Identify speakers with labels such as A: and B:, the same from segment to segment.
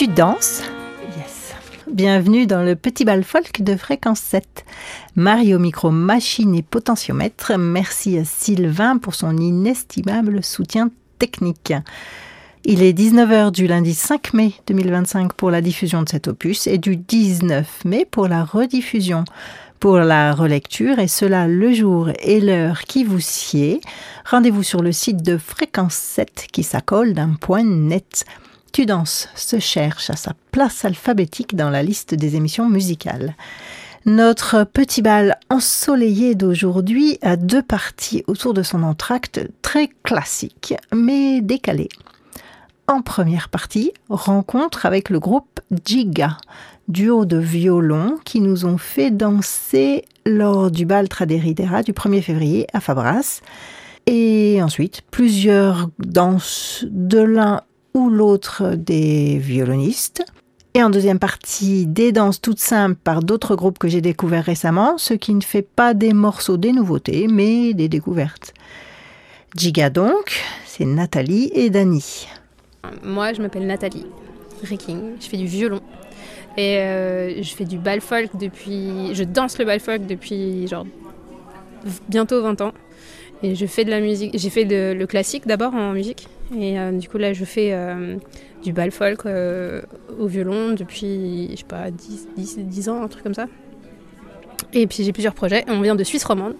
A: Tu danses ? Yes. Bienvenue dans le petit bal folk de Fréquence 7. Marie au micro, machine et potentiomètre. Merci à Sylvain pour son inestimable soutien technique. Il est 19h du lundi 5 mai 2025 pour la diffusion de cet opus et du 19 mai pour la rediffusion. Pour la relecture, et cela le jour et l'heure qui vous sied, rendez-vous sur le site de Fréquence 7 qui s'accole d'un point net. Tu danses se cherche à sa place alphabétique dans la liste des émissions musicales. Notre petit bal ensoleillé d'aujourd'hui a deux parties autour de son entracte très classique, mais décalé. En première partie, rencontre avec le groupe Giga, duo de violons qui nous ont fait danser lors du bal Traderidera du 1er février à Fabras. Et ensuite, plusieurs danses de l'un ou l'autre des violonistes. Et en deuxième partie, des danses toutes simples par d'autres groupes que j'ai découverts récemment, ce qui ne fait pas des morceaux des nouveautés, mais des découvertes. Giga donc, c'est Nathalie et Dani.
B: Moi, je m'appelle Nathalie Ricking, je fais du violon. Et je fais du bal folk je danse le bal folk depuis bientôt 20 ans. Et je fais de la musique, j'ai fait le classique d'abord en musique. Et du coup là je fais du bal folk au violon depuis, je sais pas, 10 ans, un truc comme ça. Et puis j'ai plusieurs projets, je viens de Suisse romande.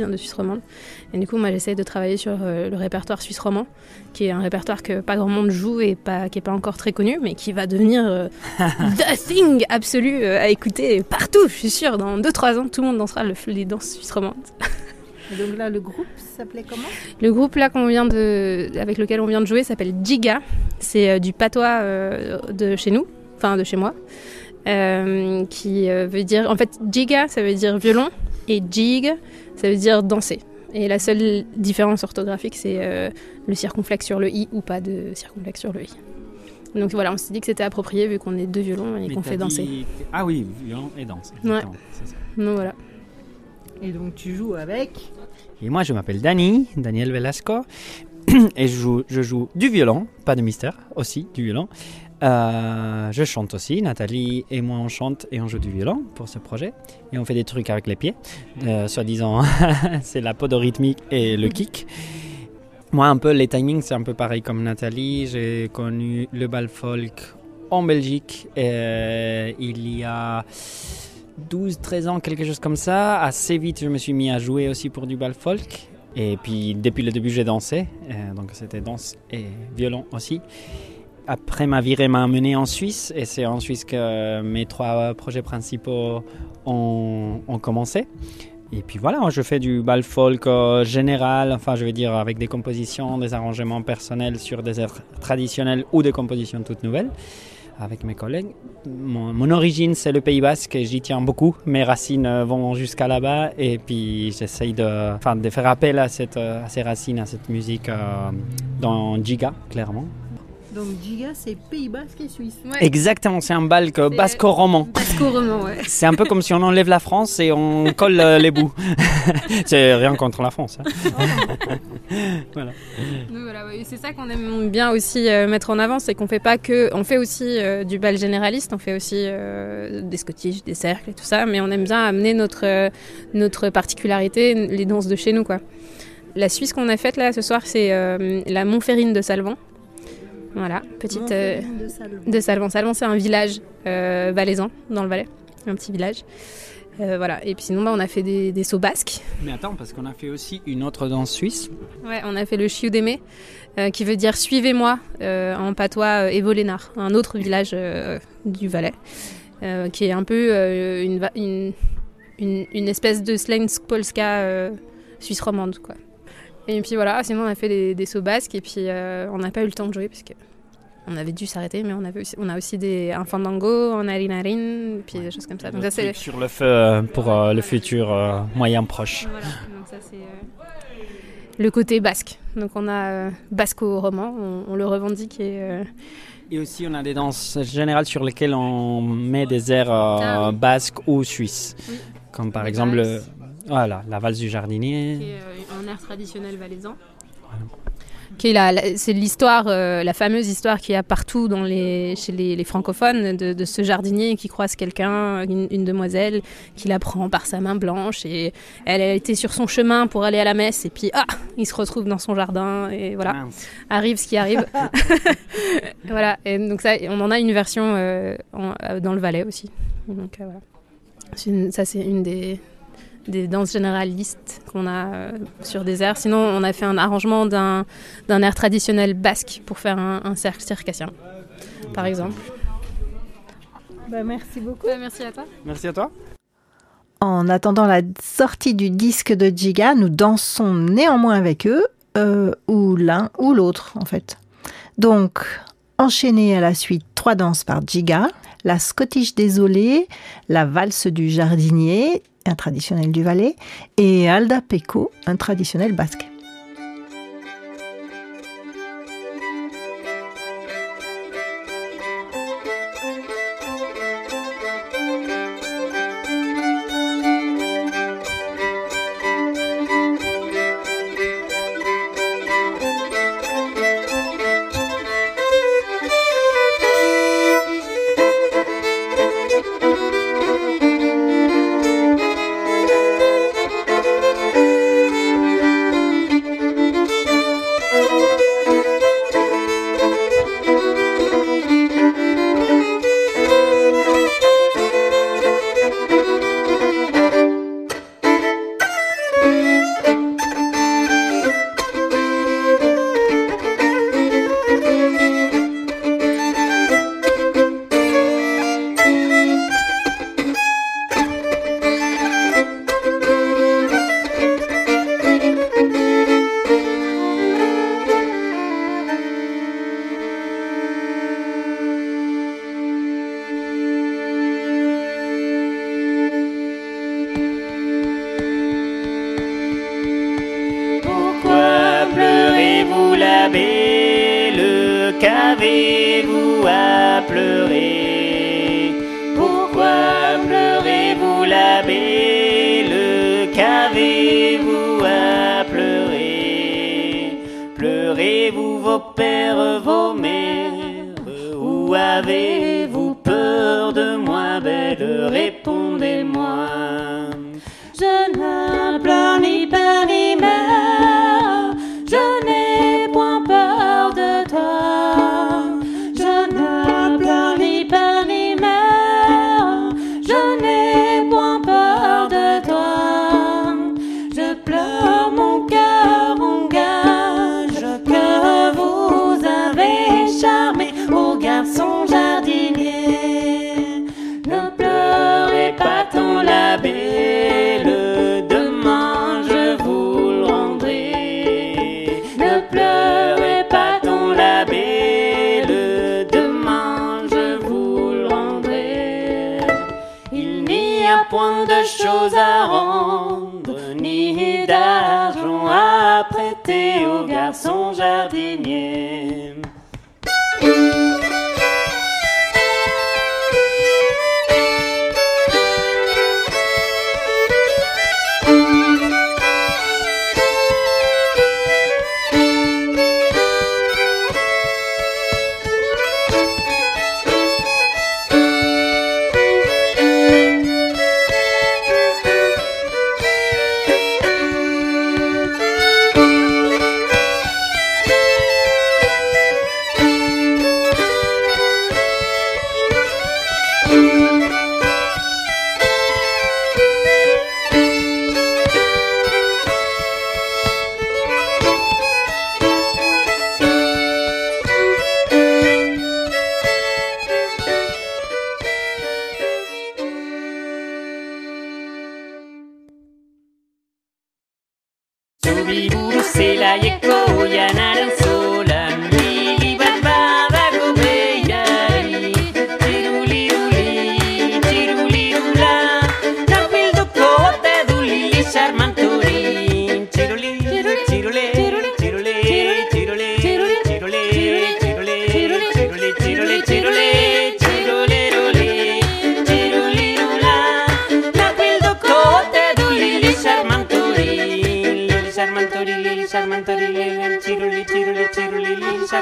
B: Et du coup moi j'essaie de travailler sur le répertoire suisse romand, qui est un répertoire que pas grand monde joue et qui est pas encore très connu, mais qui va devenir the thing absolu à écouter partout, je suis sûre. Dans 2-3 ans tout le monde dansera les danses suisses romandes.
A: Et donc là le groupe s'appelait comment ?
B: Le groupe là avec lequel on vient de jouer s'appelle Giga, c'est du patois de chez nous, enfin de chez moi. Qui veut dire, en fait, giga ça veut dire violon et jig ça veut dire danser. Et la seule différence orthographique c'est le circonflexe sur le i ou pas de circonflexe sur le i. Donc voilà, on s'est dit que c'était approprié vu qu'on est deux violons et qu'on fait danser.
C: Ah oui, violon et danse.
B: Ouais. C'est ça. Donc voilà.
A: Et donc tu joues avec ?
C: Et moi je m'appelle Daniel Velasco et je joue du violon, pas de mystère, aussi du violon. Je chante aussi, Nathalie et moi on chante et on joue du violon pour ce projet et on fait des trucs avec les pieds, soi-disant c'est la podorhythmique et le kick. Moi un peu les timings c'est un peu pareil comme Nathalie, j'ai connu le bal folk en Belgique il y a 12-13 ans, quelque chose comme ça. Assez vite je me suis mis à jouer aussi pour du bal folk et puis depuis le début j'ai dansé, donc c'était danse et violon aussi. Après, ma virée m'a amené en Suisse et c'est en Suisse que mes 3 projets principaux ont commencé. Et puis voilà, je fais du bal folk général, enfin je veux dire avec des compositions, des arrangements personnels sur des airs traditionnels ou des compositions toutes nouvelles avec mes collègues. Mon origine c'est le Pays Basque et j'y tiens beaucoup. Mes racines vont jusqu'à là-bas et puis j'essaye de faire appel à ces racines, à cette musique dans Giga, clairement.
A: Donc Giga, c'est Pays Basque et Suisse.
B: Ouais.
C: Exactement, c'est un bal basco-roman.
B: Basco-roman, ouais.
C: C'est un peu comme si on enlève la France et on colle les bouts. C'est rien contre la France. Hein. Voilà.
B: Donc voilà, ouais. C'est ça qu'on aime bien aussi mettre en avant, c'est qu'on fait pas que, on fait aussi du bal généraliste, on fait aussi des scottish, des cercles et tout ça, mais on aime bien amener notre particularité, les danses de chez nous, quoi. La Suisse qu'on a faite là ce soir, c'est la Montferrine de Salvan. Voilà, petite de Salvan. Salvan, c'est un village valaisan dans le Valais, un petit village. Voilà. Et puis sinon, on a fait des sauts basques.
C: Mais attends, parce qu'on a fait aussi une autre danse suisse.
B: Ouais, on a fait le Chiudémé, qui veut dire suivez-moi en patois Evolénar, un autre village du Valais, qui est un peu une espèce de slang polska suisse romande, quoi. Et puis voilà, sinon on a fait des sauts basques et puis on n'a pas eu le temps de jouer parce qu'on avait dû s'arrêter, mais on a aussi un fandango, un harinarin, puis des choses comme ça. Donc ça c'est
C: sur le feu pour le futur moyen proche.
B: Voilà, donc ça c'est le côté basque. Donc on a basco-roman, on le revendique
C: Et aussi on a des danses générales sur lesquelles on met des airs basques ou suisses, oui. Comme par exemple... Voilà, la valse du jardinier.
B: Qui est un air traditionnel valaisan. Voilà. c'est l'histoire, la fameuse histoire qu'il y a partout chez les francophones de ce jardinier qui croise quelqu'un, une demoiselle, qui la prend par sa main blanche et elle a été sur son chemin pour aller à la messe et puis il se retrouve dans son jardin et voilà, arrive ce qui arrive. Voilà, et donc ça, on en a une version dans le Valais aussi. Donc voilà. C'est une des danses généralistes qu'on a sur des airs. Sinon, on a fait un arrangement d'un air traditionnel basque pour faire un cercle circassien, par exemple.
A: Merci beaucoup.
B: Merci à toi.
C: Merci à toi.
A: En attendant la sortie du disque de Djiga, nous dansons néanmoins avec eux, ou l'un ou l'autre en fait. Donc, enchaînez à la suite 3 danses par Djiga, la Scottish désolée, la valse du jardinier, un traditionnel du Valais, et Alda Peko, un traditionnel basque.
D: Qu'avez-vous à pleurer? Pourquoi pleurez-vous la belle? Qu'avez-vous à pleurer? Pleurez-vous vos pères, vos mères? Ou avez-vous peur de moi, belle? Répondez-moi. Je ne pleure ni père ni mère, je n'ai point peur de toi. Je ne pleure ni père ni mère, je n'ai point peur de toi. Je pleure mon cœur, mon gage, que vous avez charmé au garçon jardinier. Ne pleurez pas tant la belle, demain je vous le rendrai. Ne pleurez pas tant la belle, demain je vous le rendrai. Il n'y a point de choses à rendre, ni d'argent à prêter au garçon jardinier.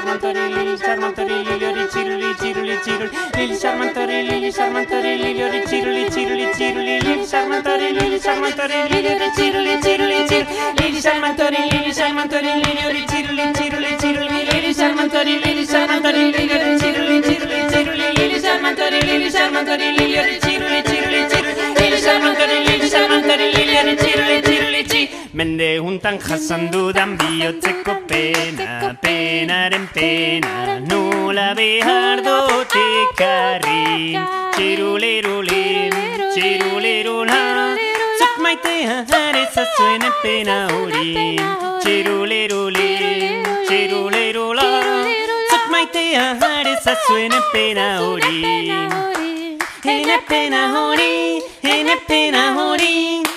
D: charmantori, lili charmantori, lili ciruli, ciruli, ciruli, lili charmantori, lili charmantori, lili ciruli, ciruli, ciruli, lili charmantori, lili charmantori, lili ciruli, ciruli, ciruli, lili charmantori, lili charmantori, lili ciruli, ciruli, ciruli, lili charmantori, lili charmantori, lili ciruli, ciruli, ciruli, lili charmantori, lili charmantori, lili ciruli, ciruli, ciruli, lili charmantori, lili charmantori, lili ciruli, ciruli, ciruli. Mende juntan jasan dudan bihotzeko pena, penaren pena, nola behar dut ekarri. Txirulirulim, txirulirula, zuk maitea jarezazuen pena hori. Txirulirulim, txirulirula, zuk maitea jarezazuen pena hori. Ene pena hori, ene pena hori.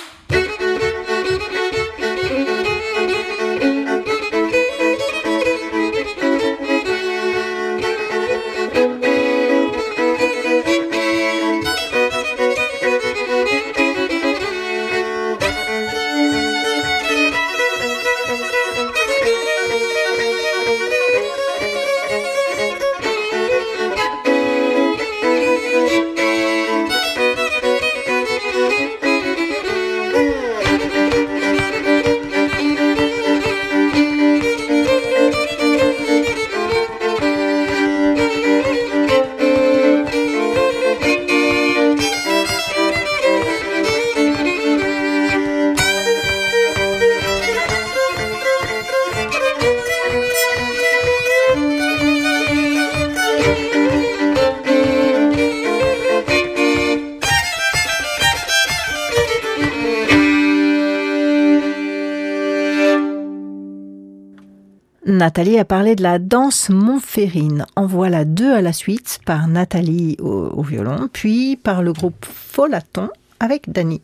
A: Nathalie a parlé de la danse montférine. En voilà deux à la suite, par Nathalie au violon, puis par le groupe Folaton avec Dany.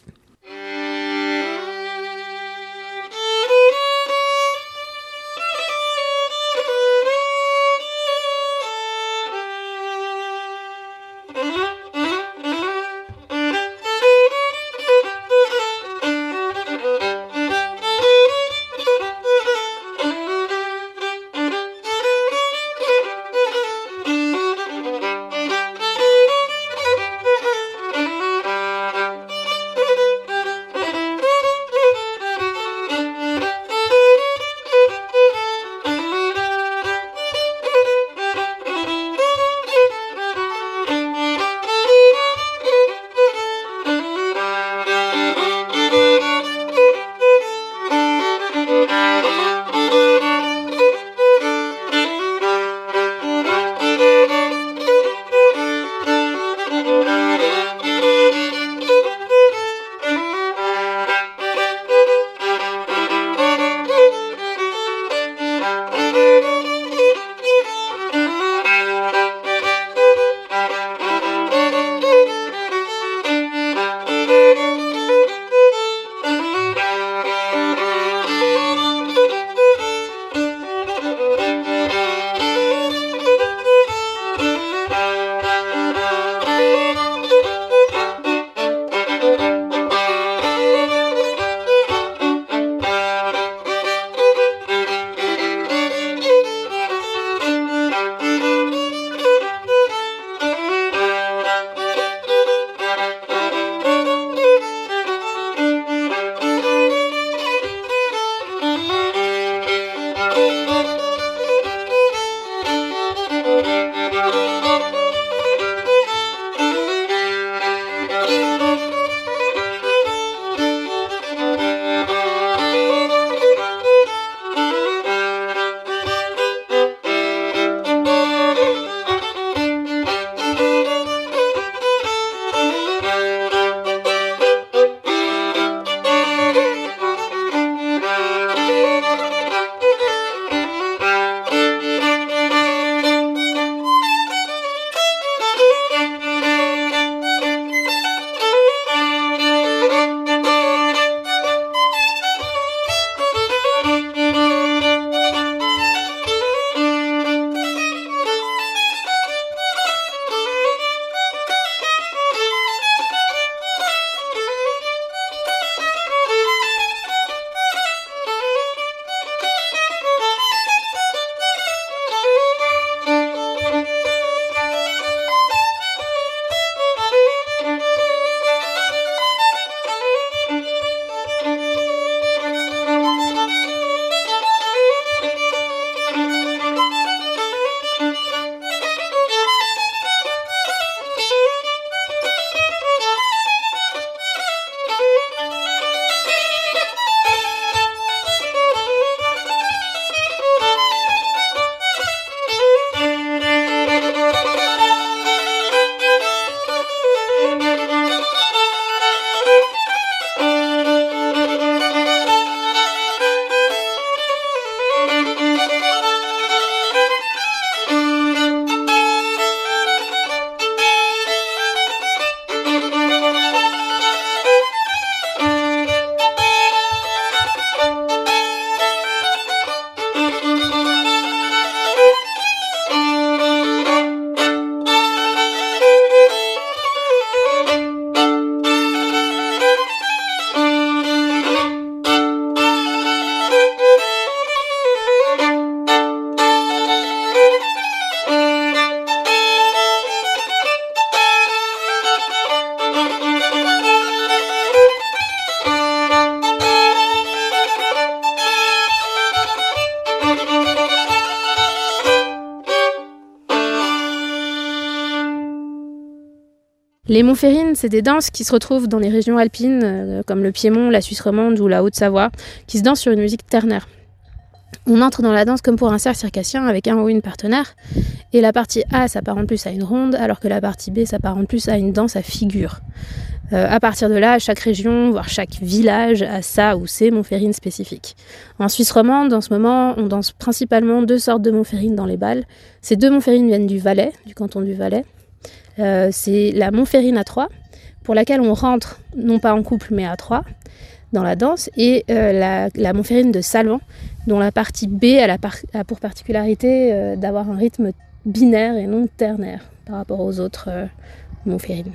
B: Les Montférines, c'est des danses qui se retrouvent dans les régions alpines, comme le Piémont, la Suisse romande ou la Haute-Savoie, qui se dansent sur une musique ternaire. On entre dans la danse comme pour un cercle circassien avec un ou une partenaire, et la partie A s'apparente plus à une ronde, alors que la partie B s'apparente plus à une danse à figure. À partir de là, chaque région, voire chaque village, a sa ou ses Montférines spécifiques. En Suisse romande, en ce moment, on danse principalement 2 sortes de Montférines dans les bals. Ces 2 Montférines viennent du Valais, du canton du Valais. C'est la Montférine à 3, pour laquelle on rentre, non pas en couple, mais à 3, dans la danse, et la Montférine de Salvan, dont la partie B a pour particularité d'avoir un rythme binaire et non ternaire par rapport aux autres Montférines.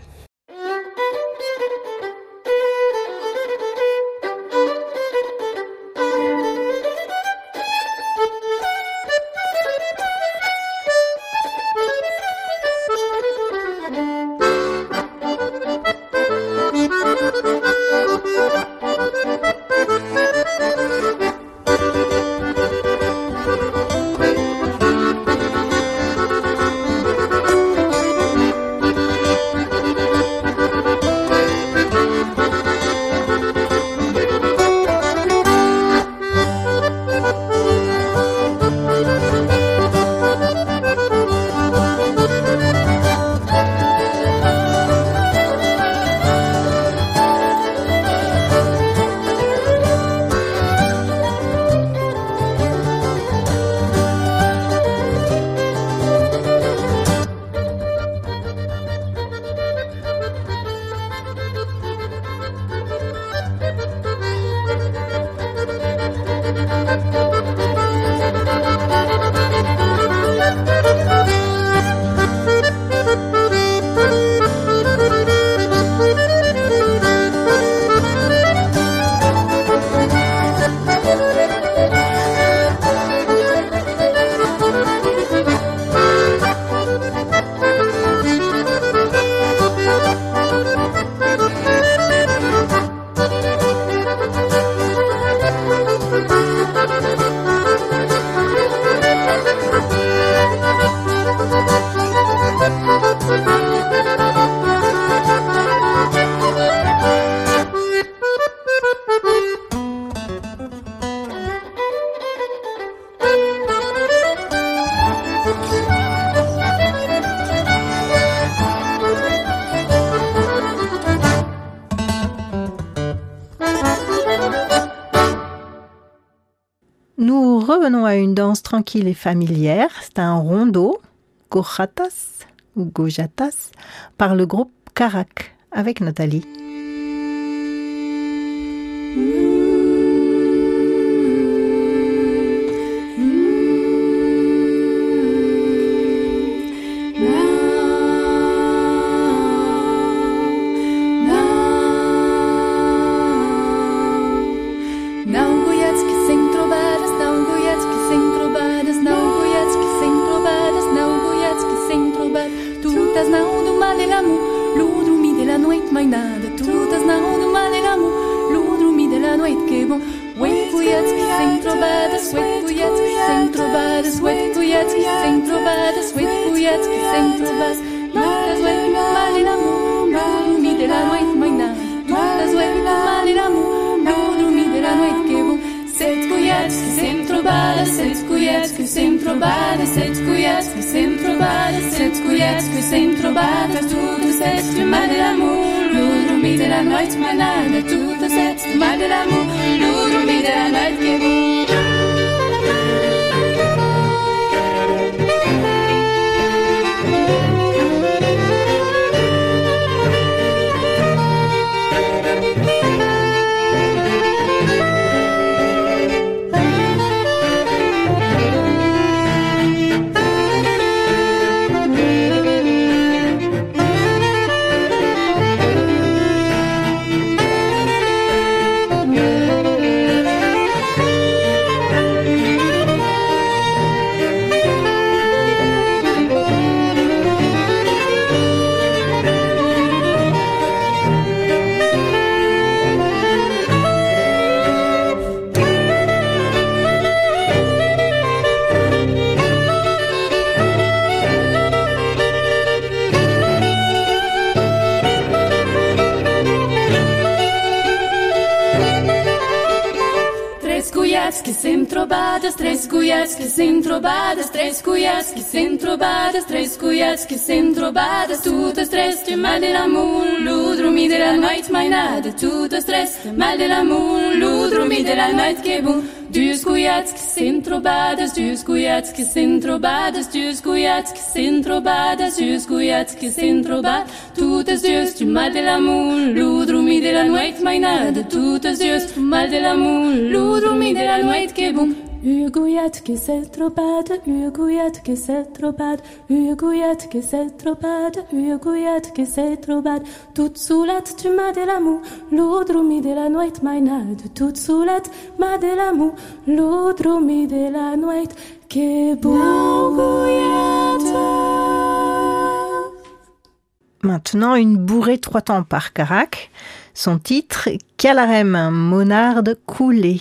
A: Nous revenons à une danse tranquille et familière. C'est un rondo, Gojatas ou Gojatas, par le groupe Karak, avec Nathalie.
E: cuiats que sem trobades, tres cuiats que sem trobades, tres cuiats que sem trobades, tres cuiats que sem trobades, totes tres du mal de l'amour, l'oudromi de la noite mai nada, totes tres du mal de l'amour, l'oudromi de la noite que bon. Dus cuiats que sem trobades, dus cuiats que sem trobades, dus cuiats que sem trobades, dus cuiats que sem trobades, totes dus du mal de l'amour, l'oudromi de la noite mai nada, totes dus du mal de l'amour, l'oudromi de la noite que bon. Uguiat que c'est trop bad, uguiat que c'est trop bad, uguiat que c'est trop bad, uguiat que c'est trop bad. Toute soulate tu m'as de l'amour, l'oudromi de la noite mai nada, toute soulate m'as de l'amour, l'oudromi de la noite que
A: Maintenant, une bourrée 3 temps par Carac. Son titre, Calarem, monarde coulée.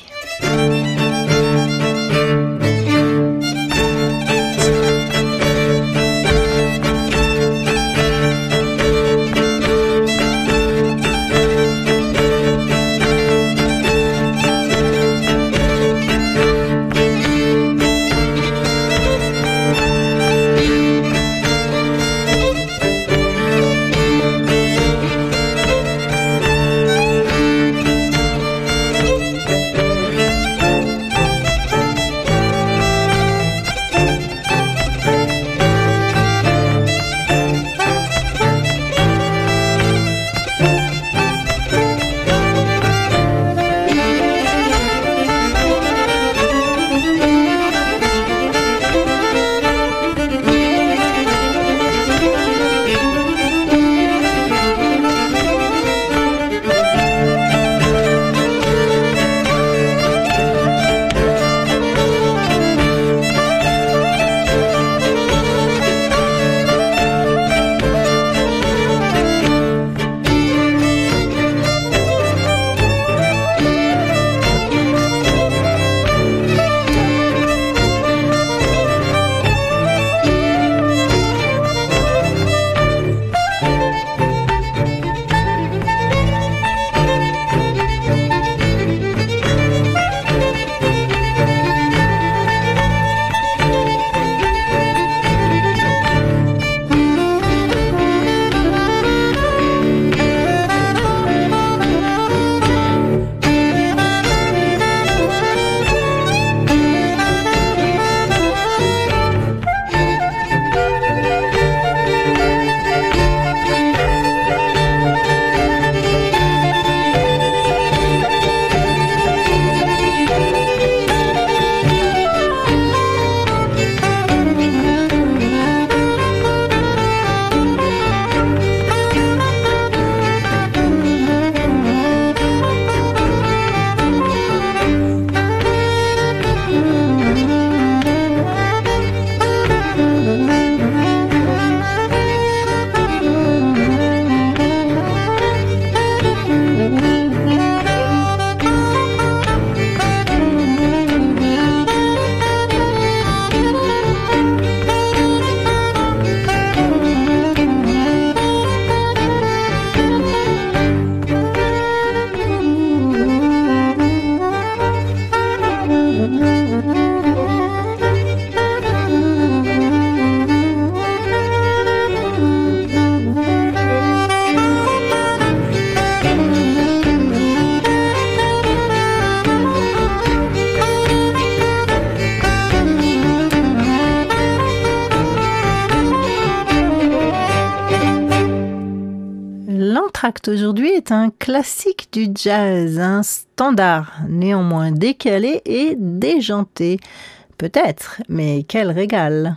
A: L'entracte aujourd'hui est un classique du jazz, un standard, néanmoins décalé et déjanté. Peut-être, mais quel régal!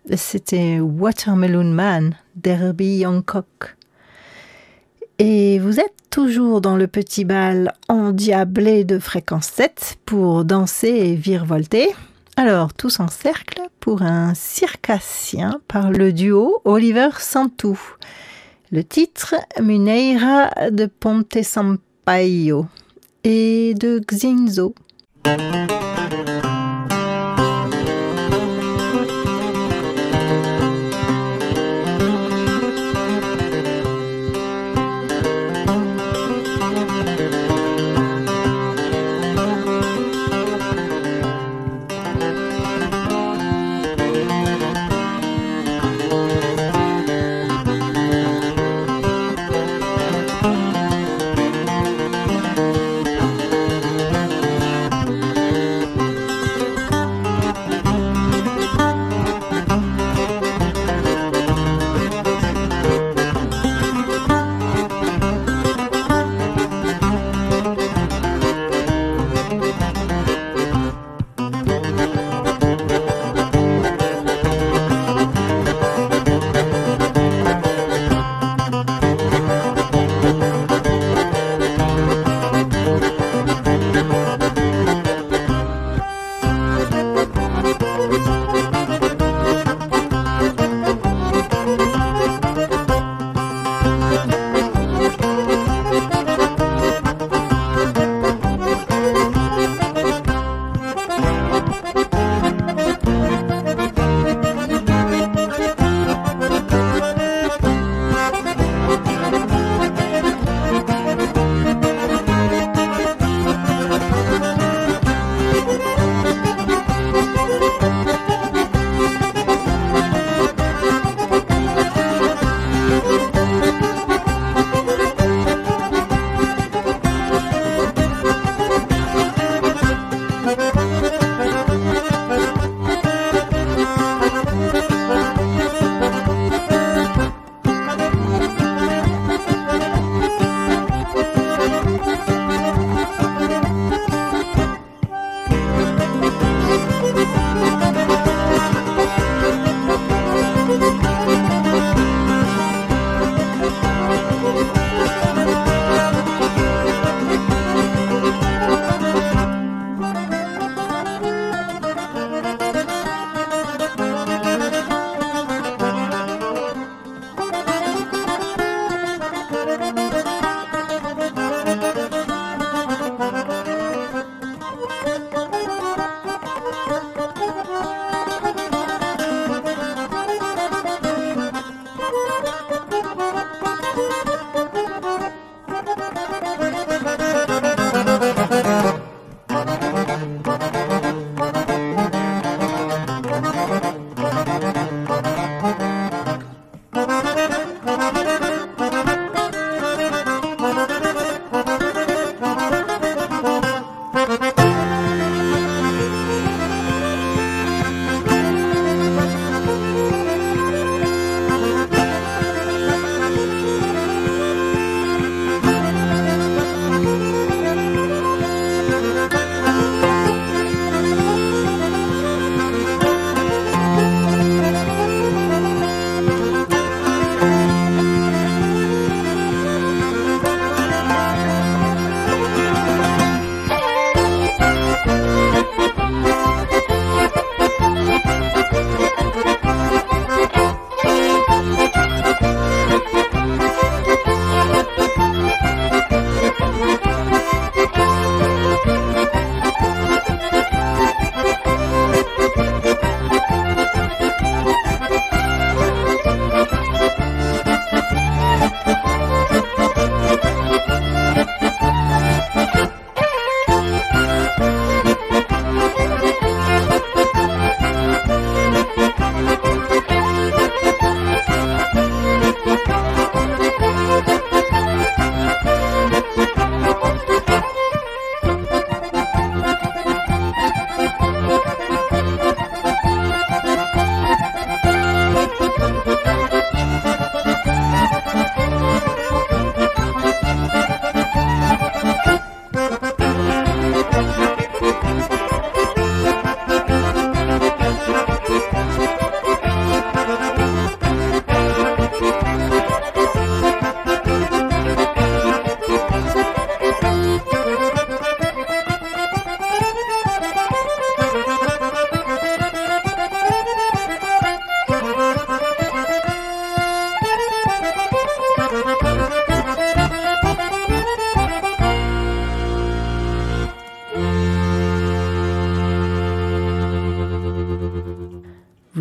A: C'était Watermelon Man d'Herbie Hancock. Et vous êtes toujours dans le petit bal endiablé de fréquence 7 pour danser et virevolter. Alors, tous en cercle pour un circassien par le duo Oliver Santu. Le titre Muneira de Ponte Sampaio et de Xinzo.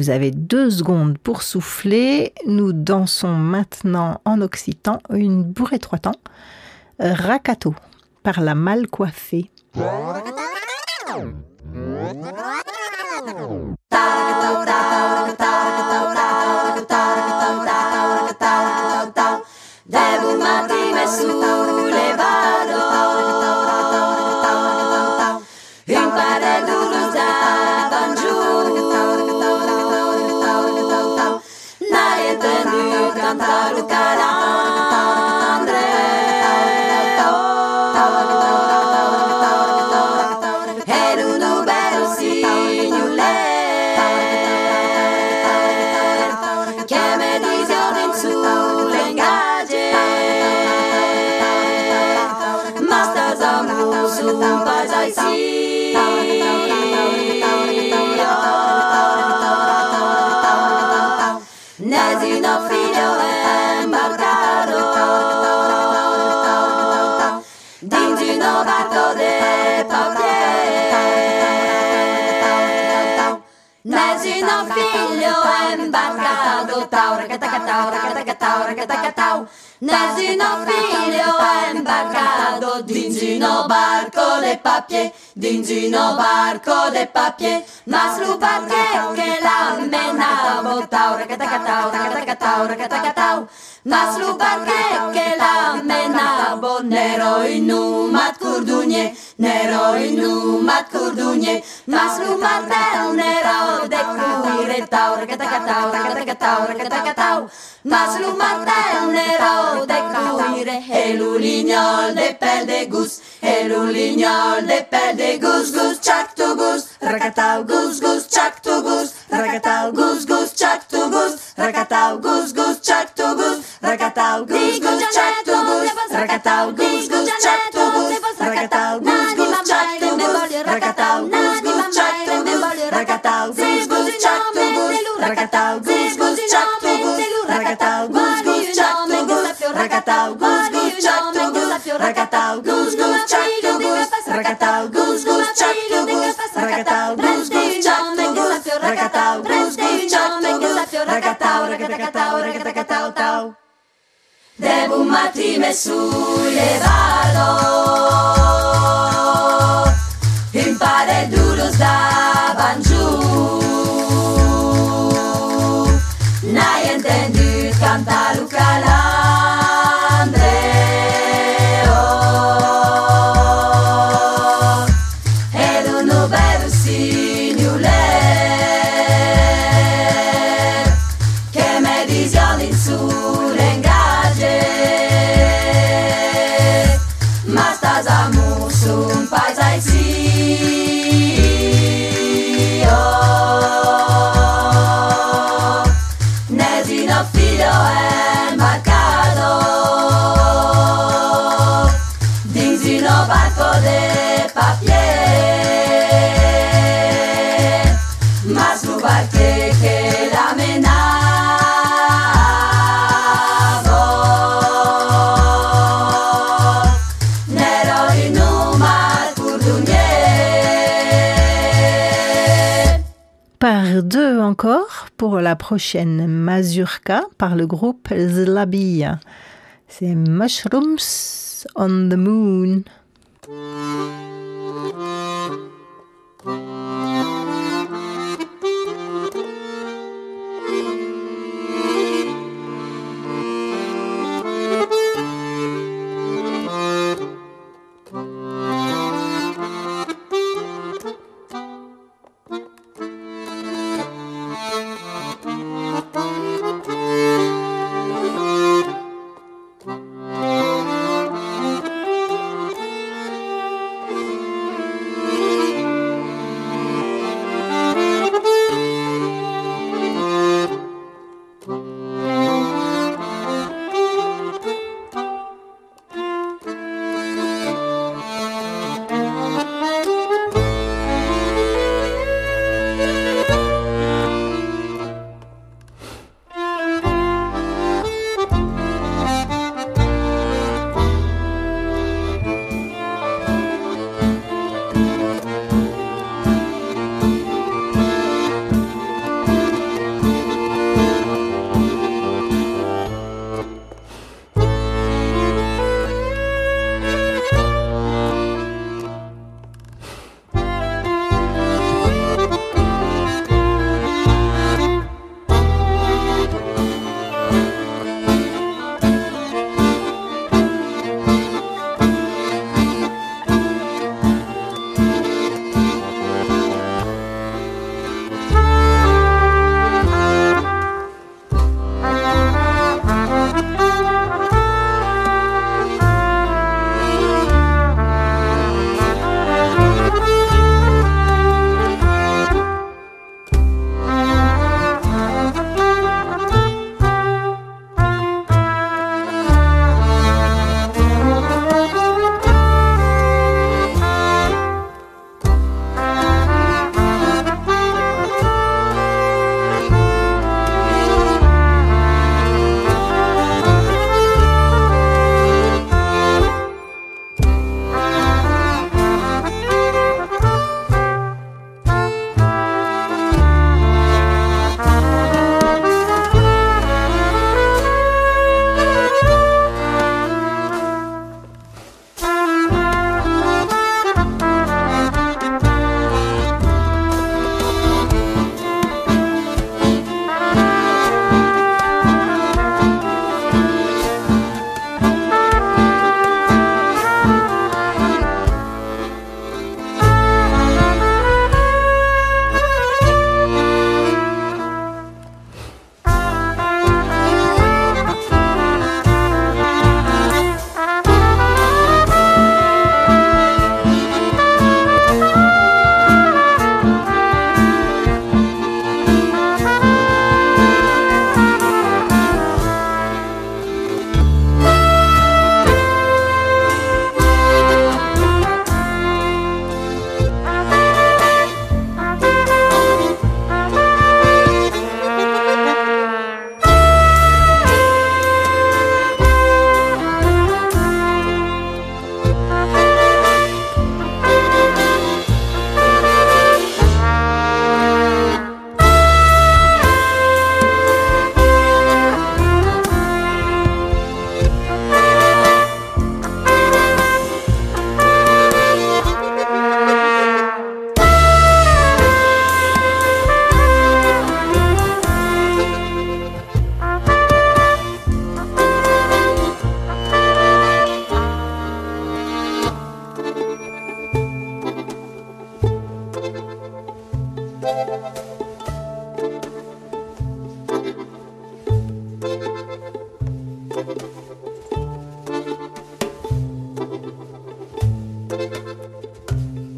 A: Vous avez 2 secondes pour souffler. Nous dansons maintenant en occitan une bourrée 3 temps. Rakato, par la mal coiffée.
F: Devo matime sollevado, impare duro davan giù, n'hai entenduto cantare il calandre, ed uno bello signore che mi disione in sulle ingagge, ma sta su un paese Nesino figlio è imbarcato dentro un barco de papier. Nesino figlio è imbarcato, taura catacatau. Nesino figlio è imbarcato dentro un barco de papier, ma sul parquet che la menavo, taura catacatau, ma sul parquet che la menavo, nero in un mat curdugne, ma sul martel nero de cuire, taura catacatau, ma sul martel nero de cuire, e l'ulignol de pel de gus, gus, chak to gus, rakatau, gus, chak to gus, rakatau, gus, chak to gus, rakatau, gus, chak to gus, rakatau, gus, chak to gus, rakatau, gus, chak to gus, rakatau, gus, chak to gus, rakatau, gus, chak to gus, rakatau, gus, chak to gus, rakatau, gus, chak to gus, rakatau, gus, chak to gus, rakatau, gus, chak to gus, rakatau, gus, chak to gus, rakatau, gus, chak to gus, rakatau, gus, chak to gus, rakatau, gus, chak to gus, rakatau. Devo un mattime sollevado, impare duro davan giù, n'hai entenduto cantare il calandre, ed uno bello signore che mi disione in sulle ingagge, ma sta su un paese Nesino figlio è imbarcato dentro un barco de papier, ma sul barco che la menavo, nero in un mar curdugne.
A: Par 2 encore pour la prochaine mazurka par le groupe Zlabia. C'est Mushrooms on the Moon.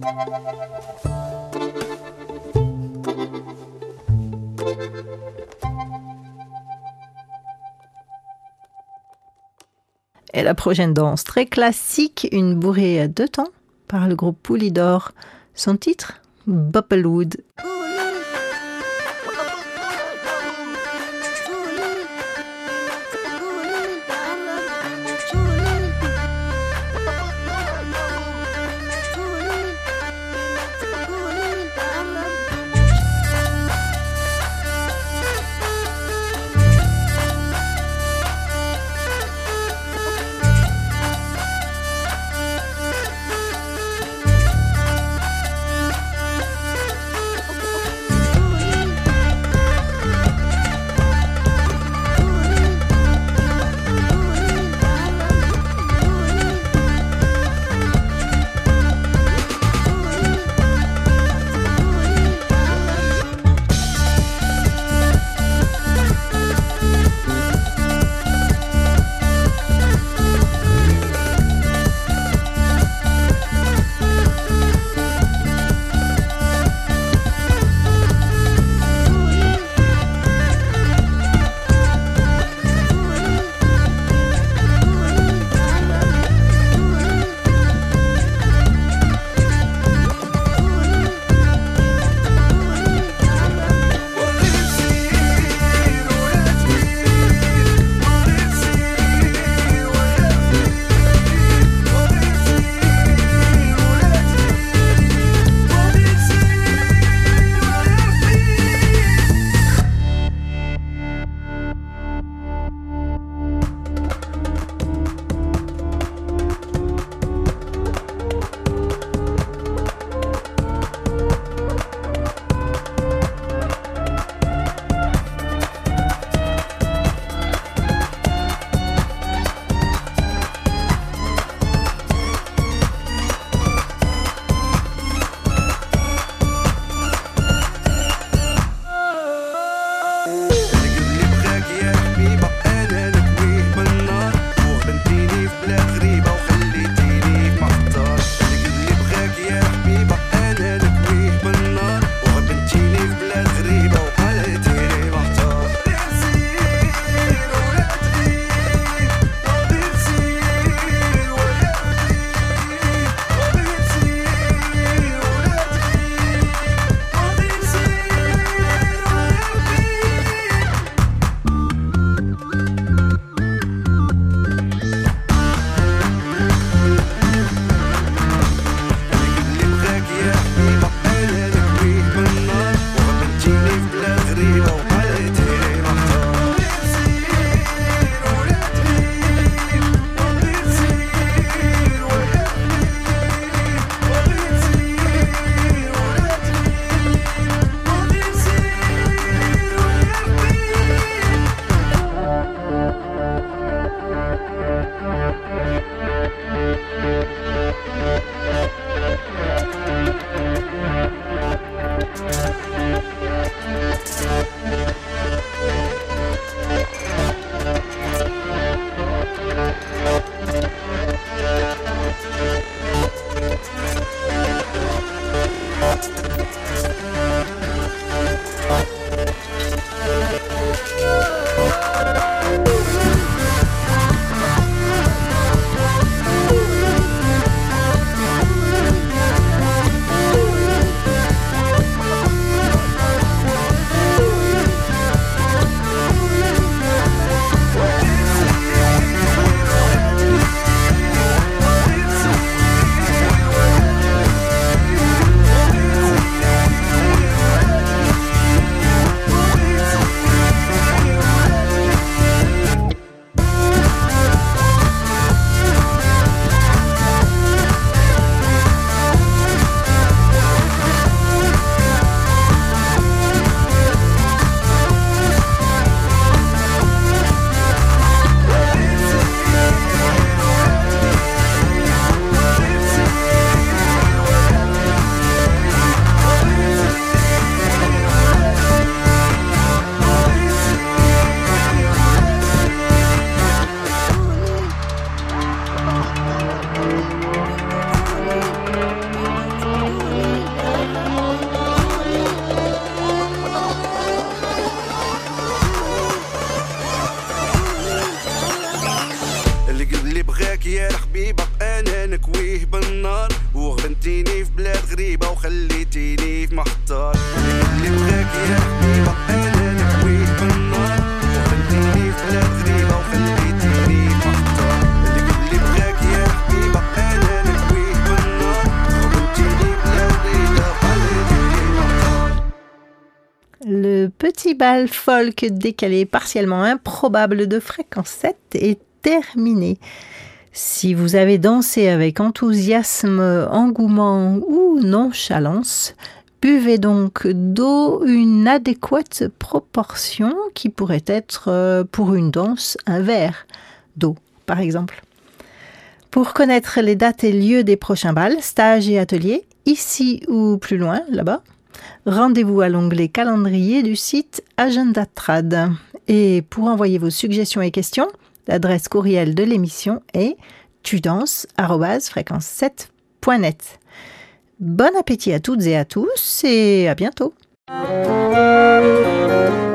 A: Et la prochaine danse très classique, une bourrée à 2 temps, par le groupe Poulidor. Son titre, Bubblewood.
G: غريبة وخليتيني في محتار اللي بغاك يا حبيبة أنا نكويك بالنار وخليتيني في بلاد غريبة وخليتيني في محتار اللي بغاك يا حبيبة أنا نكويك بالنار وخليتيني في بلاد غريبة وخليتيني في محتار.
A: Le petit bal folk décalé partiellement improbable de fréquence 7 est terminé. Si vous avez dansé avec enthousiasme, engouement ou nonchalance, buvez donc d'eau une adéquate proportion qui pourrait être pour une danse un verre d'eau, par exemple. Pour connaître les dates et lieux des prochains bals, stages et ateliers, ici ou plus loin, là-bas, rendez-vous à l'onglet calendrier du site Agenda Trad. Et pour envoyer vos suggestions et questions, l'adresse courriel de l'émission est tudances@fréquence7.net. Bon appétit à toutes et à tous et à bientôt.